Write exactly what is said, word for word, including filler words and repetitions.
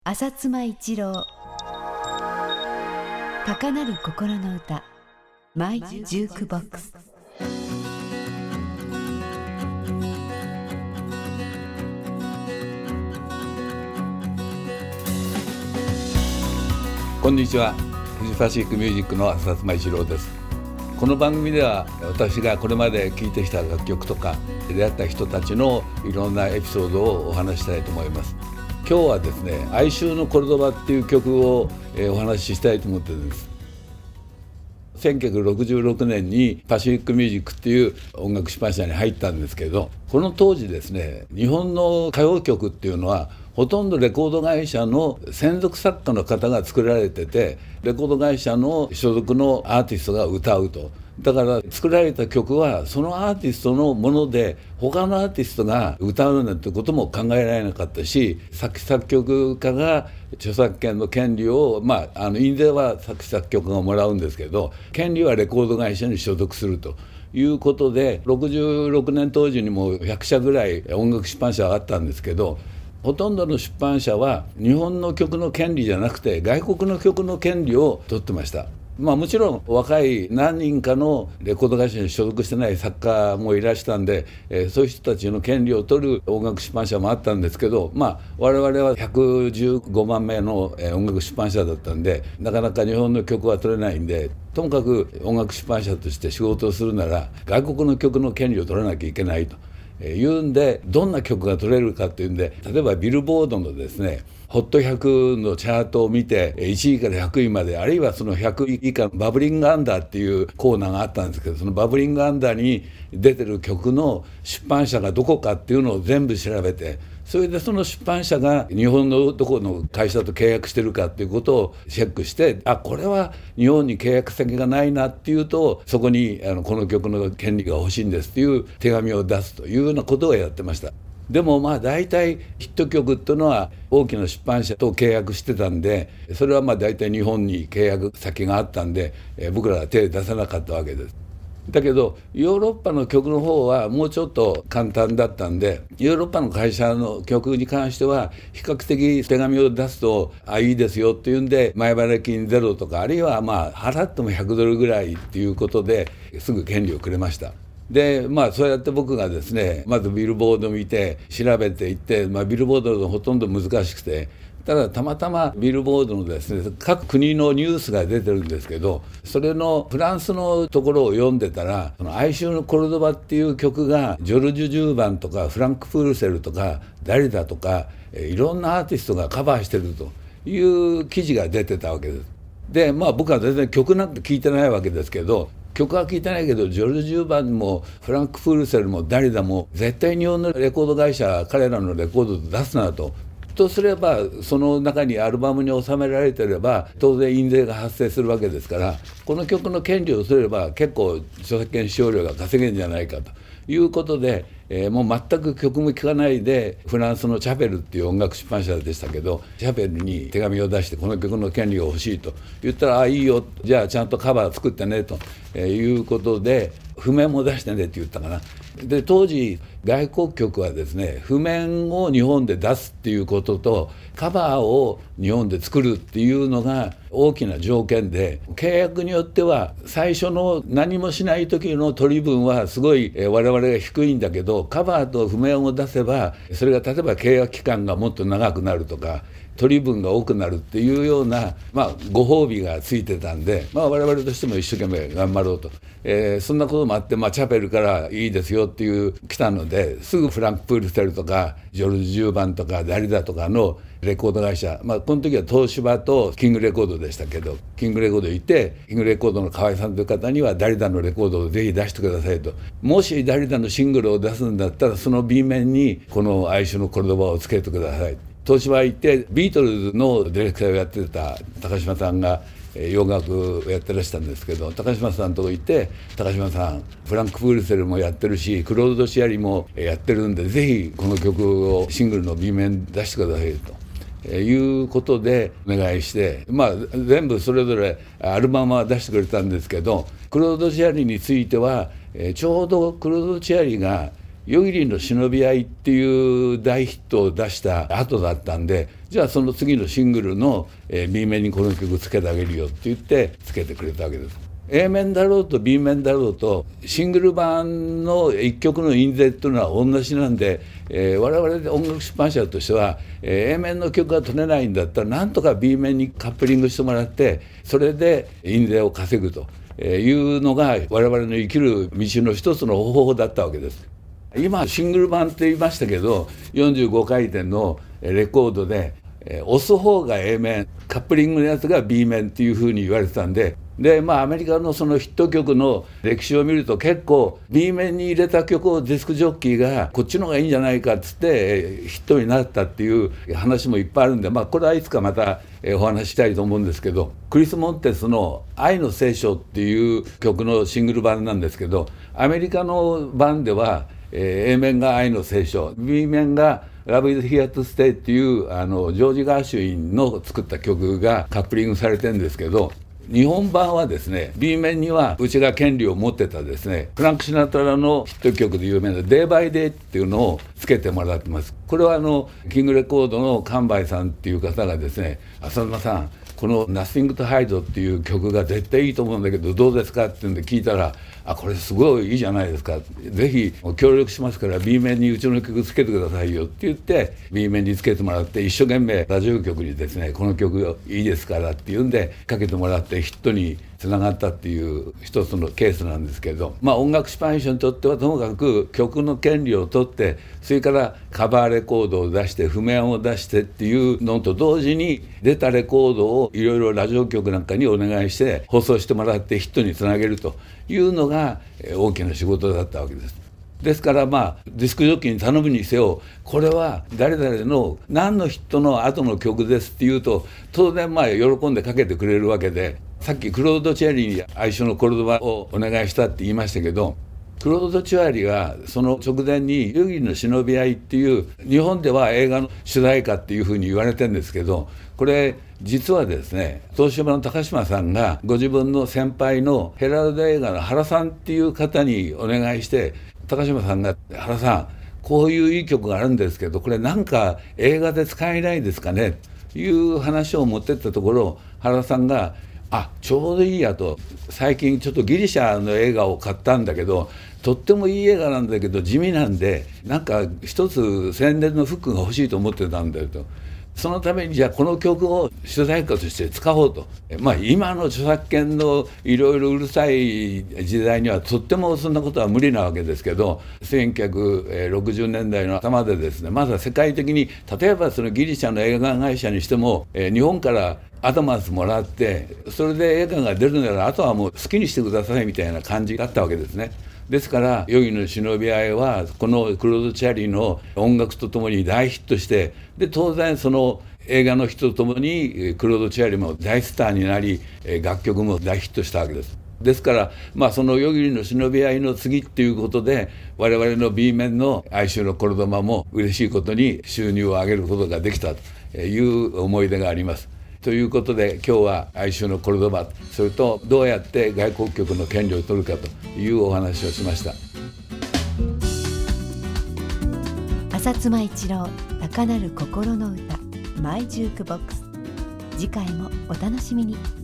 浅妻一郎高鳴る心の歌マイジュークボックス。 こんにちは。フジファシックミュージックの浅妻一郎です。この番組では私がこれまで聴いてきた楽曲とか出会った人たちのいろんなエピソードをお話ししたいと思います。今日はですね、哀愁のコルドバっていう曲を、えー、お話ししたいと思っているんです。せんきゅうひゃくろくじゅうろくねんにパシフィックミュージックっていう音楽出版社に入ったんですけど、この当時ですね、日本の歌謡曲っていうのはほとんどレコード会社の専属作家の方が作られてて、レコード会社の所属のアーティストが歌うと。だから作られた曲はそのアーティストのもので、他のアーティストが歌うなんてことも考えられなかったし、作詞作曲家が著作権の権利を、まあ、あの印税は作詞作曲家がもらうんですけど、権利はレコード会社に所属するということで、ろくじゅうろくねん当時にもひゃくしゃぐらい音楽出版社があったんですけど、ほとんどの出版社は日本の曲の権利じゃなくて外国の曲の権利を取ってました。まあ、もちろん若い何人かのレコード会社に所属してない作家もいらしたんで、えー、そういう人たちの権利を取る音楽出版社もあったんですけど、まあ、我々はひゃくじゅうごまんめの音楽出版社だったんで、なかなか日本の曲は取れないんで、ともかく音楽出版社として仕事をするなら外国の曲の権利を取らなきゃいけないというんで、どんな曲が取れるかっていうんで、例えばビルボードのですねホットひゃくのチャートを見ていちいからひゃくいまで、あるいはそのひゃくい以下のバブリングアンダーっていうコーナーがあったんですけど、そのバブリングアンダーに出てる曲の出版社がどこかっていうのを全部調べて、それでその出版社が日本のどこの会社と契約してるかっていうことをチェックして、あ、これは日本に契約先がないなっていうと、そこにあのこの曲の権利が欲しいんですっていう手紙を出すというようなことをやってました。でもまあ大体ヒット曲っていうのは大きな出版社と契約してたんで、それはまあ大体日本に契約先があったんで、えー、僕らは手出せなかったわけです。だけどヨーロッパの曲の方はもうちょっと簡単だったんで、ヨーロッパの会社の曲に関しては比較的手紙を出すと、あ、いいですよっていうんで前払い金ゼロとか、あるいはまあ払ってもひゃくドルぐらいっていうことですぐ権利をくれました。でまあそうやって僕がですね、まずビルボードを見て調べていって、まあ、ビルボードのほとんど難しくて、ただたまたまビルボードのですね各国のニュースが出てるんですけど、それのフランスのところを読んでたら、その哀愁のコルドバっていう曲がジョルジュ・ジューバンとかフランク・プルセルとかダリダとかいろんなアーティストがカバーしてるという記事が出てたわけです。でまあ僕は全然曲なんて聞いてないわけですけど、曲は聴いてないけどジョルジュ・バンもフランク・プルセルもダリダも絶対日本のレコード会社彼らのレコードで出すなと。とすればその中にアルバムに収められていれば当然印税が発生するわけですから、この曲の権利をすれば結構著作権使用料が稼げるんじゃないかということで、えー、もう全く曲も聴かないでフランスのチャペルっていう音楽出版社でしたけど、チャペルに手紙を出してこの曲の権利が欲しいと言ったら、あ、いいよ、じゃあちゃんとカバー作ってねということで譜面も出してねって言ったかな。で当時外国曲はですね、譜面を日本で出すっていうこととカバーを日本で作るっていうのが大きな条件で、契約によっては最初の何もしない時の取り分はすごい我々が低いんだけど、カバーと譜面を出せばそれが例えば契約期間がもっと長くなるとか取り分が多くなるっていうような、まあ、ご褒美がついてたんで、まあ、我々としても一生懸命頑張ろうと、えー、そんなこともあって、まあ、チャペルからいいですよっていう来たので、すぐフランク・プールセルとかジョルジュ・ジューバンとかダリダとかのレコード会社、まあ、この時は東芝とキングレコードでしたけど、キングレコード行ってキングレコードの河合さんという方にはダリダのレコードをぜひ出してくださいと、もしダリダのシングルを出すんだったらその B 面にこの哀愁のコルドバをつけてください。東芝行ってビートルズのディレクターをやってた高島さんが洋楽をやってらしたんですけど、高島さんのとこ行って、高島さんフランク・プールセルもやってるしクロード・シアリもやってるんで、ぜひこの曲をシングルの B 面出してくださいということでお願いして、まあ全部それぞれアルバムは出してくれたんですけど、クロード・シアリについてはちょうどクロード・シアリが夜霧の忍び合いっていう大ヒットを出した後だったんで、じゃあその次のシングルの B 面にこの曲つけてあげるよって言ってつけてくれたわけです。A 面だろうと B 面だろうとシングル版のいっきょくの印税っていうのは同じなんで、えー、我々音楽出版社としては、えー、A 面の曲が取れないんだったらなんとか B 面にカップリングしてもらってそれで印税を稼ぐというのが我々の生きる道の一つの方法だったわけです。今シングル版って言いましたけどよんじゅうごかいてんのレコードで押す方が A 面カップリングのやつが B 面っていうふうに言われてたんで、でまあアメリカのそのヒット曲の歴史を見ると結構 B 面に入れた曲をディスクジョッキーがこっちの方がいいんじゃないかっつってヒットになったっていう話もいっぱいあるんで、まあこれはいつかまたお話ししたいと思うんですけど、クリス・モンテスの「愛の聖書」っていう曲のシングル版なんですけど、アメリカの版ではえー、A 面が愛の聖書、B 面がLove is Here to Stay っていうあのジョージ・ガーシュインの作った曲がカップリングされてるんですけど、日本版はですね B 面にはうちが権利を持ってたですねフランク・シナトラのヒット曲で有名な Day by Day っていうのをつけてもらってます。これはあのキングレコードの神林さんっていう方がですね、浅沼さんこの Nothing to Hide っていう曲が絶対いいと思うんだけどどうですかって言うんで聞いたら、あこれすごいいいじゃないですか、ぜひ協力しますから B 面にうちの曲つけてくださいよって言って B 面につけてもらって一生懸命ラジオ局にですねこの曲いいですからって言うんでかけてもらってヒットにつながったっていう一つのケースなんですけど、まあ音楽出版社にとってはともかく曲の権利を取ってそれからカバーレコードを出して譜面を出してっていうのと同時に出たレコードをいろいろラジオ局なんかにお願いして放送してもらってヒットにつなげるというのが大きな仕事だったわけです。ですからまあディスクジョッキーに頼むにせよこれは誰々の何のヒットの後の曲ですっていうと当然まあ喜んでかけてくれるわけで、さっきクロード・チェリーに愛称のコルドバをお願いしたって言いましたけど、クロード・チュアリがその直前に夜霧の忍び合いっていう日本では映画の主題歌っていうふうに言われてるんですけど、これ実はですね東芝の高島さんがご自分の先輩のヘラルド映画の原さんっていう方にお願いして、高島さんが原さんこういういい曲があるんですけどこれなんか映画で使えないですかねという話を持ってったところ、原さんがあちょうどいいやと、最近ちょっとギリシャの映画を買ったんだけどとってもいい映画なんだけど地味なんでなんか一つ宣伝のフックが欲しいと思ってたんだよと、そのためにじゃあこの曲を主題歌として使おうと、まあ今の著作権のいろいろうるさい時代にはとってもそんなことは無理なわけですけど、せんきゅうひゃくろくじゅうねんだいの頭でですねまだ世界的に例えばそのギリシャの映画会社にしても、えー、日本からアドバンスもらってそれで映画が出るならあとはもう好きにしてくださいみたいな感じだったわけですね。ですから夜霧の忍び合いはこのクロード・チャリーの音楽とともに大ヒットして、で当然その映画の人とともにクロード・チャリーも大スターになり楽曲も大ヒットしたわけです。ですから、まあ、その夜霧の忍び合いの次っていうことで我々の B 面の哀愁のコルドバも嬉しいことに収入を上げることができたという思い出があります。ということで今日は哀愁のコルドバ、それとどうやって外国曲の権利を取るかというお話をしました。 浅妻一郎高鳴る心の歌マイジュークボックス、次回もお楽しみに。